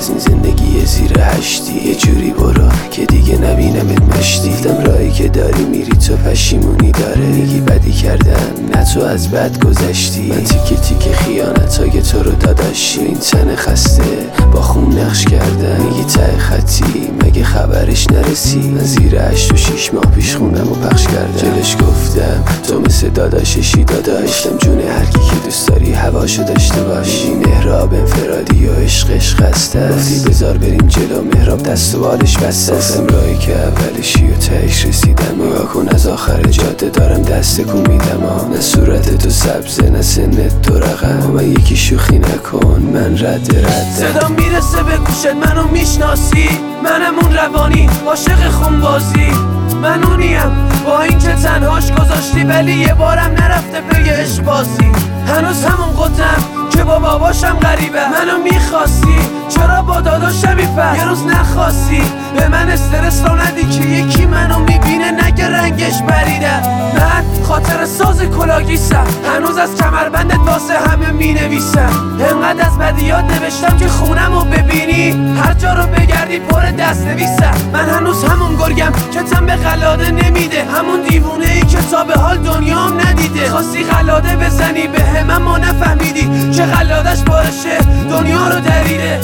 از این زندگی زیر هشتی. یه جوری برو که دیگه نبینمت مشتی. گفتم راهی که داری میری تو پشیمونی داره، میگی بدی کردم نه تو از بد گذشتی. من تیکه تیکه خیانتای تو رو داداشی، این تن خسته با خون نقش کردم. میگی ته خطی مگه خبرش نرسی؟ من زیر 8 و 6 ماه پیش خونم و پخش کردم. جلش گفتم تو مثل داداششی داداش. گفتم جون هر کی که دوست داری هواشو داشته باش. میگی مهراب انفرادی و عشقش خسته است. گفتی بذار بریم جلو مهراب دست و بالش بسته است. گفتم راهی که اولشی و تهش رسیدم. نگاه کن از آخر جاده دارم دست کن میدم. نه صورت تو سبزه نه سنت تو رقم. من یکی شوخی نکن من رد صدا میرسه به گوشت منو میشناسی. منم اون روانی عاشق خونبازی. من اونیم با این که تنهاش گذاشتی ولی یه بارم نرفته پی عشق بازی. هنوز همون قدم که با باباشم غریبه. منو میخواستی چرا با داداشم یه روز نخواستی؟ به من استرس رو ندی که یکی منو میبینه نگه رنگش پریده. من خاطر ساز کلاگیسم، هنوز از کمربندت واسه همه مینویسم. انقدر از بدیات نوشتم که خونمو ببینی هر جا رو بگردی پر دست نویسم. من هنوز همون گرگم که تن به قلاده نمیده، همون دیوونه ای که تا به حال دنیام ندیده. خواستی قلاده بزنی به هم اما نفهمیدی که قلادش بارشه دنیا رو دریده.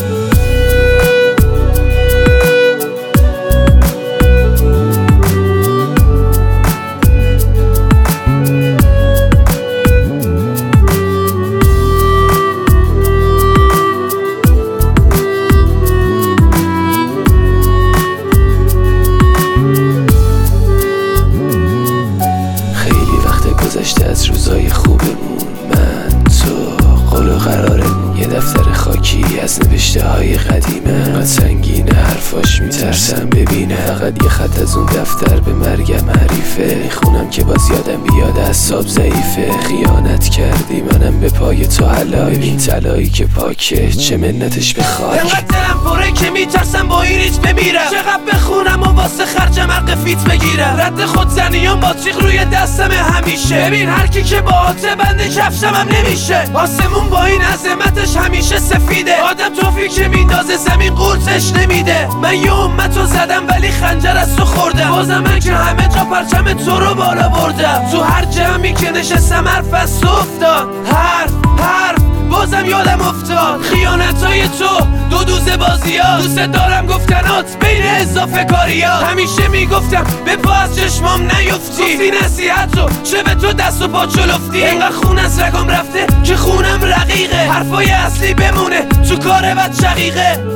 گذشته از روزای خوبمون، من تو قول و قرارمون. یه دفتر خاکی از نوشته های قدیمه، انقدر سنگینه حرفاش میترسم ببینه. فقط یه خط از اون دفتر به مرگم حریفه. میخونم که باز یادم بیاد اعصاب ضعیفه. خیانت کردی منم به پای تو هلاک. ببین طلایی که پاکه چه منتش به خاک. انقدر دلم پره که میترسم با این ریچ بمیرم. چقدر بخونم و واسه خرجم حق فیت بگیرم. رد خودزنیام با تیغ روی دستم همیشه. ببین هر کی که با آته بند کفشم هم نمیشه. آسمون با این عظمتش همیشه سفیده. آدم توفی که میندازه زمین قورتش نمیده. من یه امتو زدم ولی خنجر از تو خوردم. بازم من که همه جا پرچم تو رو بالا بردم. تو هر جمعی که نشستم حرف از تو افتاد. حرف بازم یادم افتاد خیانتای تو، دو دوزه بازیات. دوست دارم گفتنات بین اضافه کاریات. همیشه میگفتم به پا از چشمام نیفتی. گفتی نصیحت رو چه به تو دست و پا چلفتی. اینقدر خون از رگام رفته که خونم رقیقه. حرفای اصلی بمونه تو کار بد شقیقه.